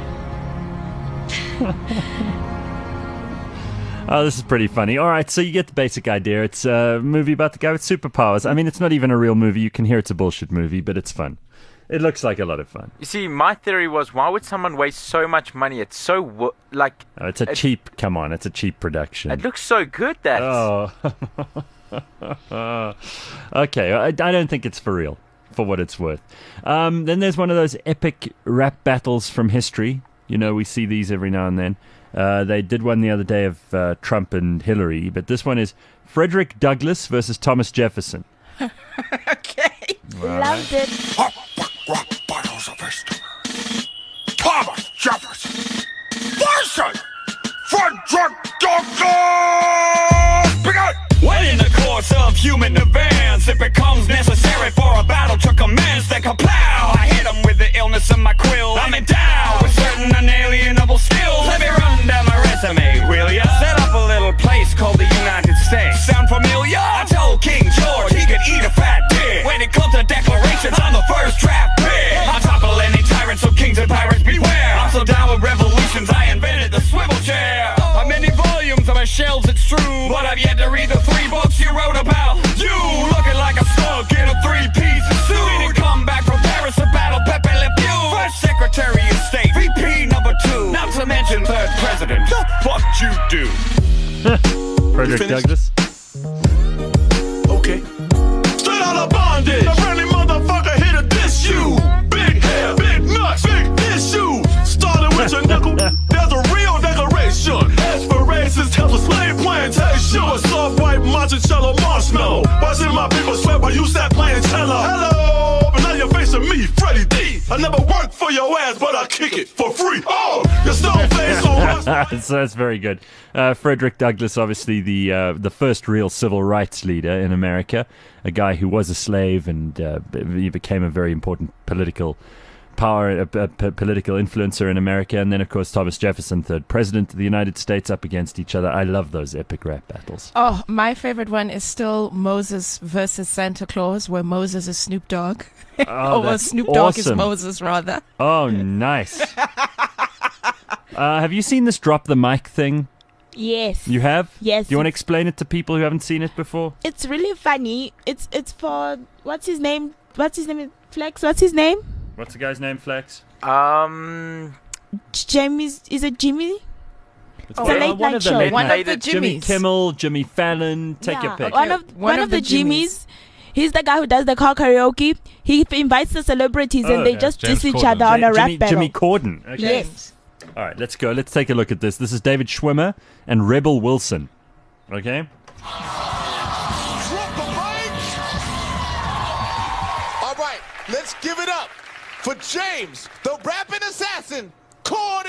Oh, this is pretty funny. All right, so you get the basic idea. It's a movie about the guy with superpowers. I mean, it's not even a real movie. You can hear it's a bullshit movie, but it's fun. It looks like a lot of fun. You see, my theory was, why would someone waste so much money? It's so, wo- like... Oh, it's a it, cheap, come on, it's a cheap production. It looks so good, that. Oh. Okay, I, I don't think it's for real, for what it's worth. Um, then there's one of those epic rap battles from history. You know, we see these every now and then. Uh, they did one the other day of uh, Trump and Hillary, but this one is Frederick Douglass versus Thomas Jefferson. Okay. All Loved it. Bottles of history. Thomas Jefferson versus Frederick Douglass. Begin! When in the course of human events, it becomes necessary for a battle to commence. Then kaplow, I hit him with the illness of my quill. I'm endowed with certain unalienable skills. Let me run down my resume, will ya? Set up a little place called the United States. Sound familiar? I told King George he could eat a fat dick. When it comes to declarations, I'm the first draft pick. I topple any tyrant, so kings and pirates beware. I'm so down with revolutions, I invented the swivel chair. How many volumes of my shelves it's true, but I've yet to read the three books you wrote about. You looking like a slug in a three-piece suit. We didn't come back from Paris to battle Pepe Le Pew. First Secretary of State, V P number two. Not to mention third president. The fuck you do? Frederick Douglass. Okay. Straight out of bondage. A friendly motherfucker here to diss you. Big hair, big nuts, big issue. Started with your nickel. There's a real declaration. As for races, tells a slave plantation. A soft white mozzarella marshmallow. Watching my people sweat while you sat playing cello. Hello, but now you're facing me, Freddie D. I never worked for your ass, but I kick it for free. Oh, you're stone face on my... So that's very good. Uh, Frederick Douglass, obviously the uh, the first real civil rights leader in America, a guy who was a slave and uh, he became a very important political power, a, a, a political influencer in America. And then, of course, Thomas Jefferson, third president of the United States, up against each other. I love those epic rap battles. Oh, my favorite one is still Moses versus Santa Claus, where Moses is Snoop Dogg. Oh, or where that's Snoop Dogg is awesome. Moses, rather. Oh, nice. uh, have you seen this drop the mic thing? Yes. You have? Yes. Do you want to explain it to people who haven't seen it before? It's really funny. It's it's for what's his name? What's his name? Flex. What's his name? What's the guy's name, Flex? Um, Jimmy's. Is it Jimmy? It's a one- late one night of the show. late One night- of the Jimmy Jimmys. Kimmel, Jimmy Fallon. Take Yeah, your pick. One of One one, of of the the Jimmys. Jimmys. He's the guy who does the car karaoke. He f- invites the celebrities Oh, and they yeah. just James diss each Corden. other on a rap Jimmy, battle. Jimmy Corden. Okay. Yes. All right, let's go. Let's take a look at this. This is David Schwimmer and Rebel Wilson. Okay? All right, let's give it up for James, the rapping assassin, Corden!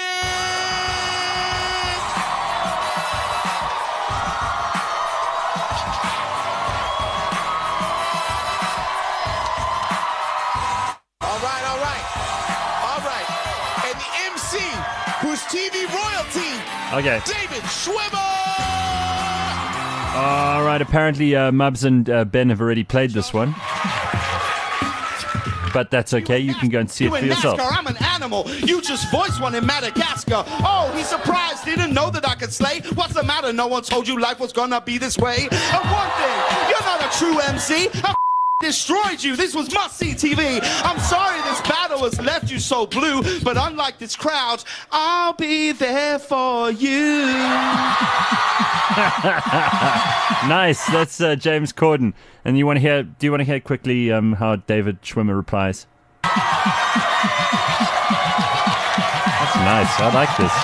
All right, all right, all right. And the M C, who's T V royalty, Okay. David Schwimmer! All right, apparently uh, Mubs and uh, Ben have already played this one. But that's okay. You can go and see it You for in yourself. NASCAR, I'm an animal. You just voiced one in Madagascar. Oh, he's surprised. Didn't know that I could slay. What's the matter? No one told you life was gonna be this way. And one thing, you're not a true M C. A destroyed you. This was must-see T V. I'm sorry this battle has left you so blue, but unlike this crowd, I'll be there for you. Nice. That's uh, James Corden. And you want to hear? Do you want to hear quickly um, how David Schwimmer replies? That's nice. I like this.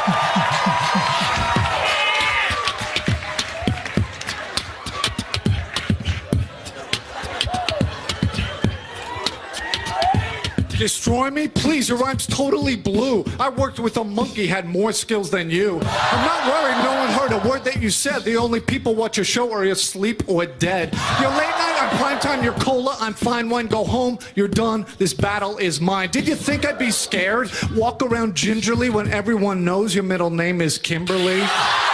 Destroy me? Please, your rhyme's totally blue. I worked with a monkey, had more skills than you. I'm not worried no one heard a word that you said. The only people watch your show are asleep or dead. You're late night on primetime, you're cola, I'm fine wine, go home, you're done, this battle is mine. Did you think I'd be scared? Walk around gingerly when everyone knows your middle name is Kimberly?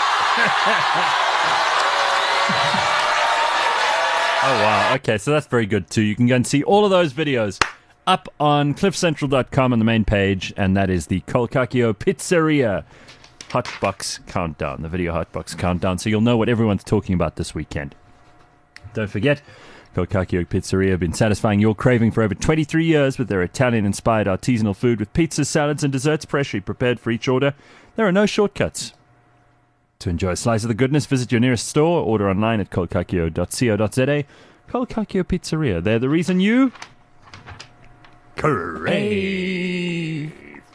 Oh, wow. Okay, so that's very good, too. You can go and see all of those videos up on cliff central dot com on the main page, and that is the Kolkakio Pizzeria Hotbox Countdown, the video Hotbox Countdown, so you'll know what everyone's talking about this weekend. Don't forget, Kolkakio Pizzeria have been satisfying your craving for over twenty-three years with their Italian-inspired artisanal food with pizzas, salads, and desserts freshly prepared for each order. There are no shortcuts. To enjoy a slice of the goodness, visit your nearest store or order online at kolkakio dot co dot za. Kolkakio Pizzeria, they're the reason you crave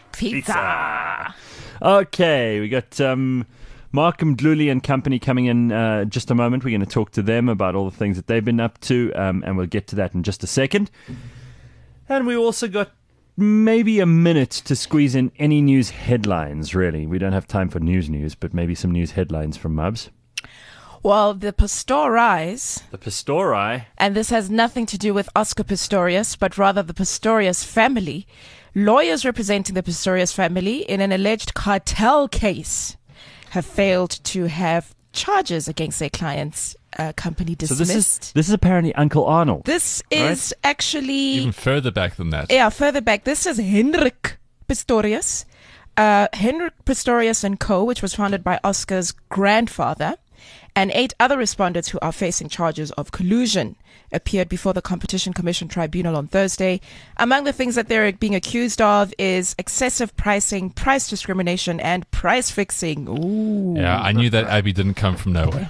pizza. Okay, we got um, Markham Dluli and company coming in uh, just a moment. We're going to talk to them about all the things that they've been up to, um, and we'll get to that in just a second. And we also got maybe a minute to squeeze in any news headlines, really. We don't have time for news news, but maybe some news headlines from Mubs. Well, the Pistorius, The Pistori. and this has nothing to do with Oscar Pistorius, but rather the Pistorius family. Lawyers representing the Pistorius family in an alleged cartel case have failed to have charges against their clients' uh, company So dismissed. this is this is apparently Uncle Arnold. This right? is actually Even further back than that. Yeah, further back. This is Henrik Pistorius. Uh, Henrik Pistorius and Co., which was founded by Oscar's grandfather, and eight other respondents who are facing charges of collusion appeared before the Competition Commission Tribunal on Thursday. Among the things that they're being accused of is excessive pricing, price discrimination, and price fixing. Ooh. Yeah, I knew that Abby didn't come from nowhere.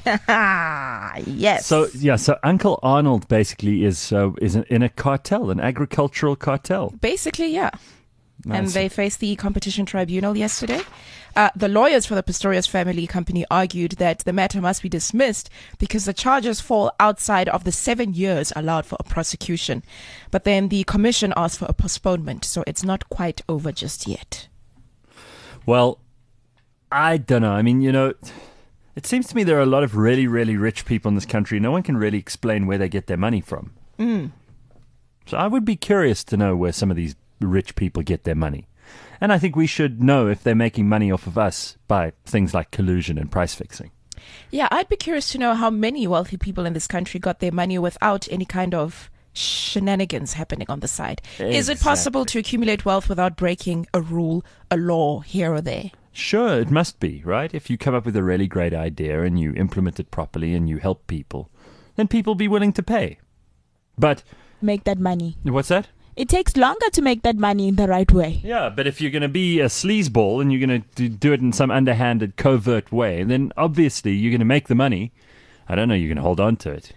Yes. So yeah, so Uncle Arnold basically is uh, is in a cartel, an agricultural cartel. Basically, yeah. And Nice. they faced the Competition Tribunal yesterday. Uh, the lawyers for the Pistorius family company argued that the matter must be dismissed because the charges fall outside of the seven years allowed for a prosecution. But then the commission asked for a postponement, so it's not quite over just yet. Well, I don't know. I mean, you know, it seems to me there are a lot of really, really rich people in this country. No one can really explain where they get their money from. Mm. So I would be curious to know where some of these rich people get their money. And I think we should know if they're making money off of us by things like collusion and price fixing. Yeah, I'd be curious to know how many wealthy people in this country got their money without any kind of shenanigans happening on the side. Is it possible to accumulate wealth without breaking a rule, a law here or there? Sure, it must be, right? If you come up with a really great idea and you implement it properly and you help people, then people be willing to pay. But Make that money. what's that? It takes longer to make that money in the right way. Yeah, but if you're going to be a sleazeball and you're going to do it in some underhanded, covert way, then obviously you're going to make the money. I don't know, you're going to hold on to it.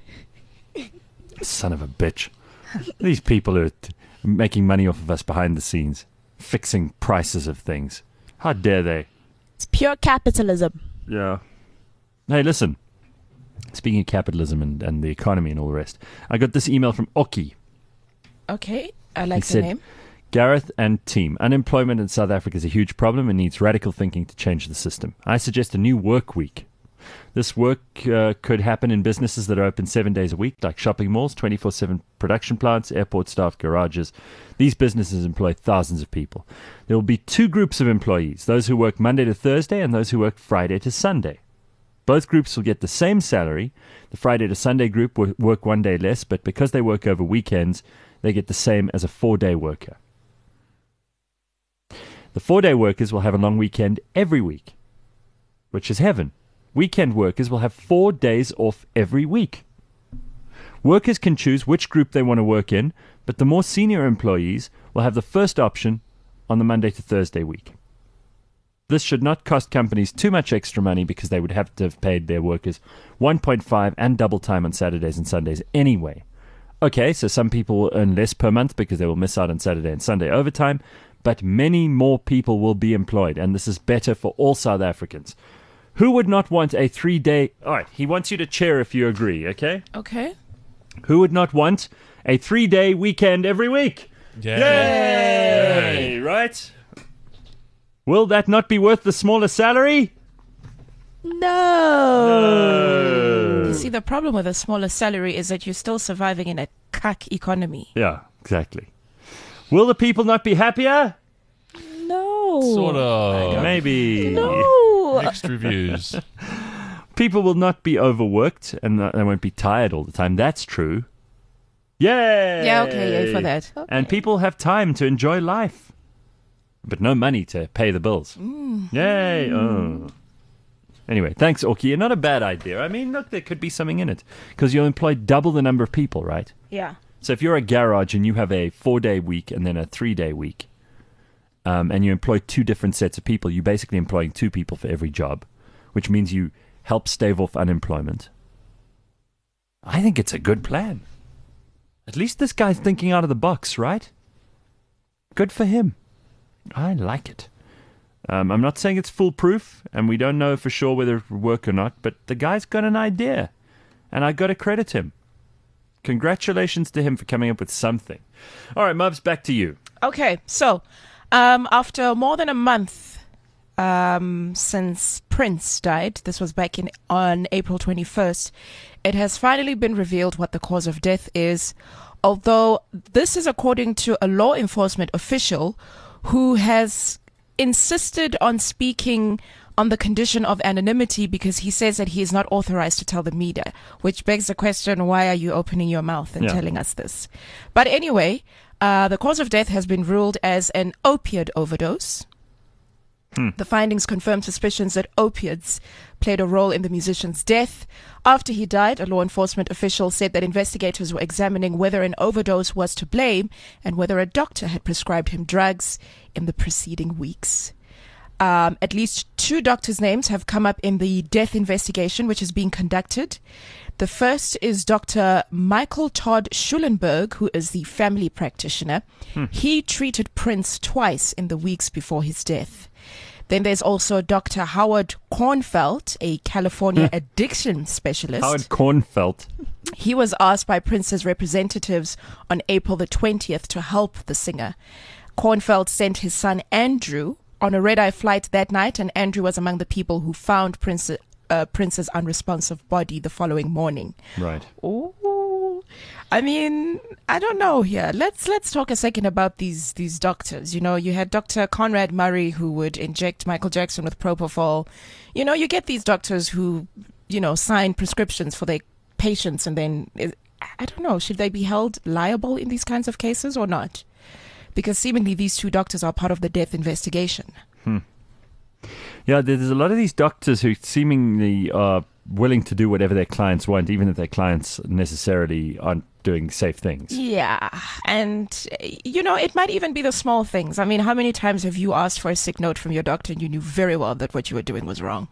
Son of a bitch. These people are t- making money off of us behind the scenes, fixing prices of things. How dare they? It's pure capitalism. Yeah. Hey, listen. Speaking of capitalism and, and the economy and all the rest, I got this email from Oki. Okay, I like He the said, name. Gareth and team, unemployment in South Africa is a huge problem and needs radical thinking to change the system. I suggest a new work week. This work uh, could happen in businesses that are open seven days a week, like shopping malls, twenty-four seven production plants, airport staff, garages. These businesses employ thousands of people. There will be two groups of employees, those who work Monday to Thursday and those who work Friday to Sunday. Both groups will get the same salary. The Friday to Sunday group will work one day less, but because they work over weekends, they get the same as a four-day worker. The four-day workers will have a long weekend every week, which is heaven. Weekend workers will have four days off every week. Workers can choose which group they want to work in, but the more senior employees will have the first option on the Monday to Thursday week. This should not cost companies too much extra money because they would have to have paid their workers one point five and double time on Saturdays and Sundays anyway. Okay, so some people will earn less per month because they will miss out on Saturday and Sunday overtime, but many more people will be employed, and this is better for all South Africans. Who would not want a three-day... All right, he wants you to cheer if you agree, okay? Okay. Who would not want a three-day weekend every week? Yay! Yay! Right? Will that not be worth the smaller salary? No. You see, the problem with a smaller salary is that you're still surviving in a cuck economy. Yeah, exactly. Will the people not be happier? No. Sort of. Maybe. No. Mixed reviews. People will not be overworked and they won't be tired all the time. That's true. Yay! Yeah, okay, yay for that. And people have time to enjoy life. But no money to pay the bills. Mm. Yay! Oh. Anyway, thanks, Orky. Not a bad idea. I mean, look, there could be something in it. Because you'll employ double the number of people, right? Yeah. So if you're a garage and you have a four-day week and then a three-day week, um, and you employ two different sets of people, you're basically employing two people for every job, which means you help stave off unemployment. I think it's a good plan. At least this guy's thinking out of the box, right? Good for him. I like it. Um, I'm not saying it's foolproof, and we don't know for sure whether it will work or not, but the guy's got an idea, and I got to credit him. Congratulations to him for coming up with something. All right, Mubs, back to you. Okay, so um, after more than a month um, since Prince died, this was back in on April twenty-first, it has finally been revealed what the cause of death is, although this is according to a law enforcement official who has insisted on speaking on the condition of anonymity because he says that he is not authorized to tell the media, which begs the question, why are you opening your mouth and Yeah. telling us this? But anyway, uh, the cause of death has been ruled as an opiate overdose. Hmm. The findings confirm suspicions that opiates played a role in the musician's death. After he died, a law enforcement official said that investigators were examining whether an overdose was to blame and whether a doctor had prescribed him drugs in the preceding weeks. Um, at least two doctors' names have come up in the death investigation, which is being conducted. The first is Doctor Michael Todd Schulenberg, who is the family practitioner. Hmm. He treated Prince twice in the weeks before his death. Then there's also Doctor Howard Kornfeld, a California addiction specialist. Howard Kornfeld. He was asked by Prince's representatives on April the twentieth to help the singer. Kornfeld sent his son Andrew on a red-eye flight that night, and Andrew was among the people who found Prince, uh, Prince's unresponsive body the following morning. Right. Ooh. I mean, I don't know here. Let's let's talk a second about these these doctors. You know, you had Doctor Conrad Murray who would inject Michael Jackson with propofol. You know, you get these doctors who, you know, sign prescriptions for their patients, and then I don't know, should they be held liable in these kinds of cases or not? Because seemingly these two doctors are part of the death investigation. Hmm. Yeah, there's a lot of these doctors who seemingly are willing to do whatever their clients want, even if their clients necessarily aren't doing safe things. Yeah, and, you know, it might even be the small things. I mean, how many times have you asked for a sick note from your doctor and you knew very well that what you were doing was wrong?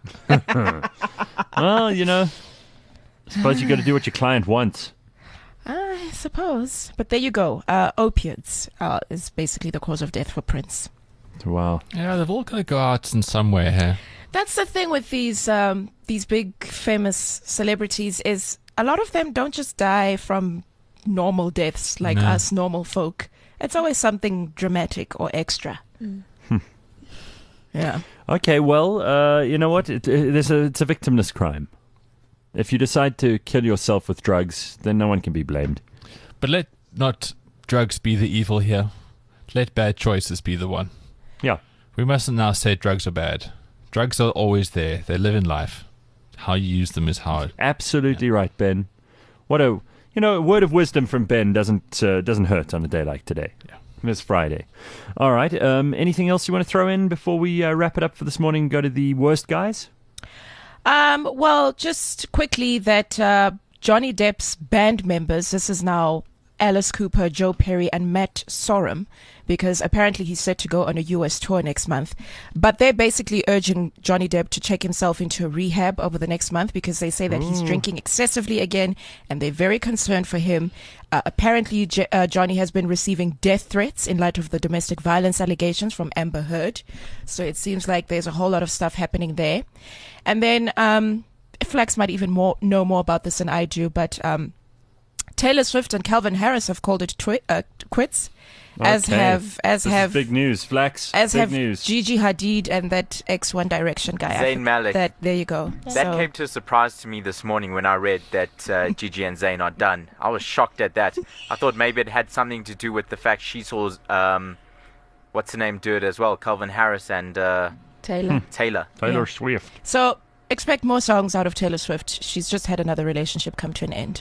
Well, you know, I suppose you got to do what your client wants. I suppose. But there you go. Uh, opiates uh, is basically the cause of death for Prince. Wow. Yeah, they've all got to go out in some way here. That's the thing with these um, these big famous celebrities is a lot of them don't just die from normal deaths like No. us normal folk. It's always something dramatic or extra. Hmm. Yeah. Okay, well, uh, you know what? It, it, there's a, it's a victimless crime. If you decide to kill yourself with drugs, then no one can be blamed. But let not drugs be the evil here. Let bad choices be the one. Yeah. We mustn't now say drugs are bad. Drugs are always there. They live in life. How you use them is how. Absolutely right, Ben. What a you know a word of wisdom from Ben doesn't uh, doesn't hurt on a day like today. Yeah. It's Friday. All right. Um, anything else you want to throw in before we uh, wrap it up for this morning and go to the worst guys? Um, well, just quickly that uh, Johnny Depp's band members, this is now Alice Cooper, Joe Perry, and Matt Sorum, because apparently he's set to go on a U S tour next month. But they're basically urging Johnny Depp to check himself into a rehab over the next month because they say that he's Mm. drinking excessively again, and they're very concerned for him. Uh, apparently, J- uh, Johnny has been receiving death threats in light of the domestic violence allegations from Amber Heard. So it seems like there's a whole lot of stuff happening there. And then um, Flax might even more know more about this than I do, but um, Taylor Swift and Calvin Harris have called it twi- uh, quits, as Okay. have as This is have big news, Flax. as big have news. Gigi Hadid and that ex One Direction guy. I Zayn for- Malik. That there you go. That So- came to a surprise to me this morning when I read that uh, Gigi and Zayn are done. I was shocked at that. I thought maybe it had something to do with the fact she saw, um, what's her name, do it as well, Calvin Harris and uh, Taylor. Taylor. Taylor Yeah. Swift. So expect more songs out of Taylor Swift. She's just had another relationship come to an end.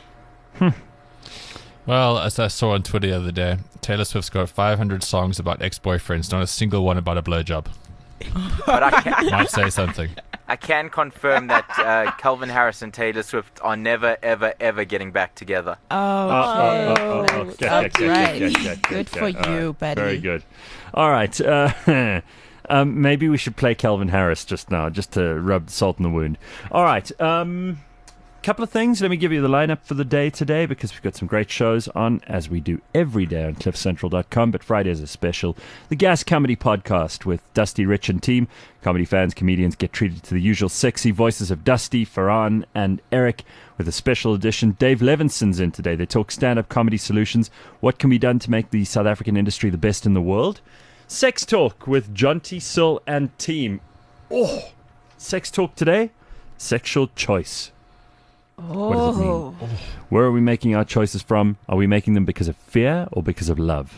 Well, as I saw on Twitter the other day, Taylor Swift's got five hundred songs about ex-boyfriends, not a single one about a blowjob. But I can, Might say something. I can confirm that uh, Calvin Harris and Taylor Swift are never, ever, ever getting back together. Oh, Oh, oh, oh, oh, okay. yeah, yeah, yeah, Right. yeah, yeah, yeah, Good yeah. for All you, right. buddy. Very good. All right. Uh, um, maybe we should play Calvin Harris just now, just to rub salt in the wound. All right. Um, couple of things. Let me give you the lineup for the day today because we've got some great shows on, as we do every day on cliff central dot com, but Friday is a special. The Gas Comedy Podcast with Dusty, Rich, and team. Comedy fans, comedians get treated to the usual sexy voices of Dusty, Farhan, and Eric with a special edition. Dave Levinson's in today. They talk stand-up comedy solutions. What can be done to make the South African industry the best in the world? Sex Talk with Jonty, Sil, and team. Oh, Sex Talk today? Sexual choice. What does it mean? Oh. Where are we making our choices from? Are we making them because of fear or because of love?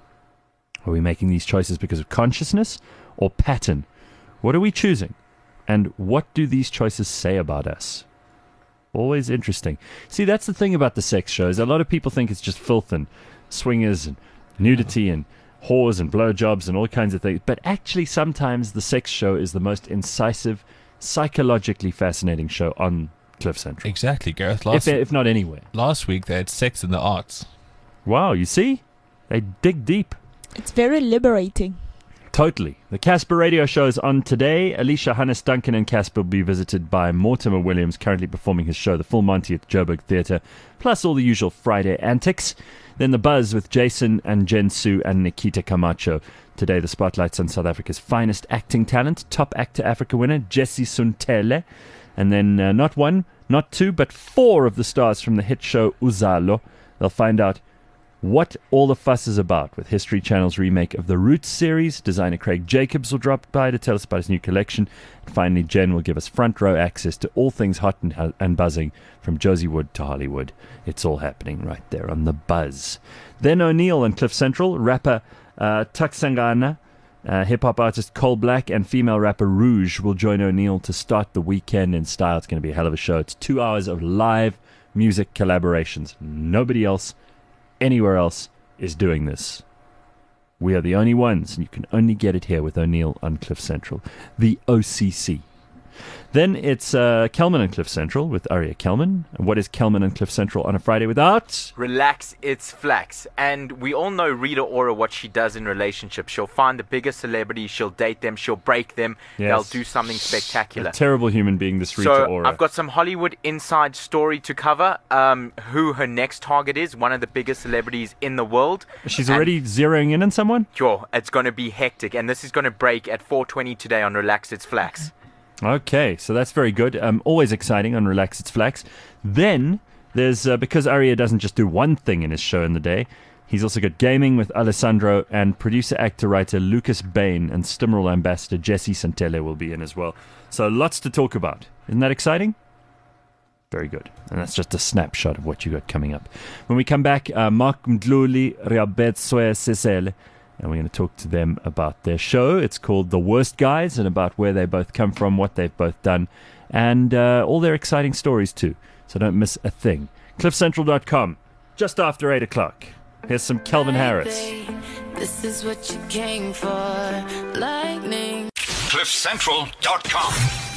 Are we making these choices because of consciousness or pattern? What are we choosing? And what do these choices say about us? Always interesting. See, that's the thing about the sex shows. A lot of people think it's just filth and swingers and nudity and whores and blowjobs and all kinds of things. But actually, sometimes the sex show is the most incisive, psychologically fascinating show on Cliff Central. Exactly, Gareth. Last, If, if not anywhere. last week they had sex in the arts. Wow, you see? They dig deep. It's very liberating. Totally. The Casper Radio Show is on today. Alicia, Hannes, Duncan, and Casper will be visited by Mortimer Williams, currently performing his show, The Full Monty, at the Joburg Theatre, plus all the usual Friday antics. Then The Buzz with Jason and Jen Sue and Nikita Camacho. Today, the spotlight's on South Africa's finest acting talent, Top Actor Africa winner, Jesse Suntele. And then uh, not one, not two, but four of the stars from the hit show Uzalo. They'll find out what all the fuss is about with History Channel's remake of the Roots series. Designer Craig Jacobs will drop by to tell us about his new collection. And finally, Jen will give us front row access to all things hot and, and buzzing from Josie Wood to Hollywood. It's all happening right there on The Buzz. Then O'Neill and Cliff Central, rapper uh, Tuksangana, uh, hip-hop artist Cole Black, and female rapper Rouge will join O'Neill to start the weekend in style. It's going to be a hell of a show. It's two hours of live music collaborations. Nobody else anywhere else is doing this. We are the only ones, and you can only get it here with O'Neill on Cliff Central, the O C C. Then it's uh, Kelman and Cliff Central with Aria Kelman. And what is Kelman and Cliff Central on a Friday without? Relax, it's Flax. And we all know Rita Ora, what she does in relationships. She'll find the biggest celebrity, she'll date them, she'll break them, Yes. they'll do something spectacular. A terrible human being, this Rita So Ora. I've got some Hollywood inside story to cover. Um, who her next target is, one of the biggest celebrities in the world. She's And already zeroing in on someone? Sure, it's going to be hectic, and this is going to break at four twenty today on Relax, It's Flax. Okay, so that's very good. Um, always exciting on Relax It's Flax. Then there's, uh, because Aria doesn't just do one thing in his show in the day, he's also got gaming with Alessandro, and producer, actor, writer Lucas Bain and Stimrel ambassador Jesse Santele will be in as well. So lots to talk about. Isn't that exciting? Very good. And that's just a snapshot of what you got coming up. When we come back, uh, Mark Mdluli, Riabetswe Sesele, and we're going to talk to them about their show. It's called The Worst Guys, and about where they both come from, what they've both done, and uh, all their exciting stories too. So don't miss a thing. cliff central dot com, just after eight o'clock. Here's some Calvin Harris. This is what you came for, lightning. cliff central dot com